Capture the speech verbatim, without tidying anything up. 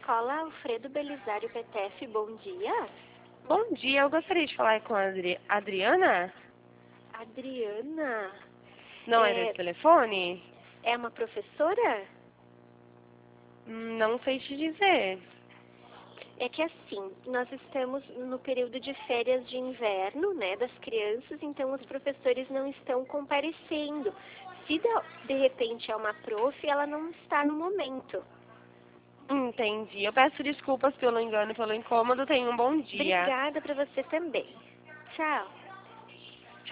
Escola Alfredo Belisário Petef, bom dia. Bom dia, eu gostaria de falar com a Adri Adriana? Adriana? Não é, É, desse telefone? é uma professora? Hum, Não sei te dizer. É que assim, nós estamos no período de férias de inverno, né, das crianças, então os professores não estão comparecendo. Se de, de repente é uma prof, ela não está no momento. Entendi. Eu peço desculpas pelo engano e pelo incômodo. Tenha um bom dia. Obrigada para você também. Tchau.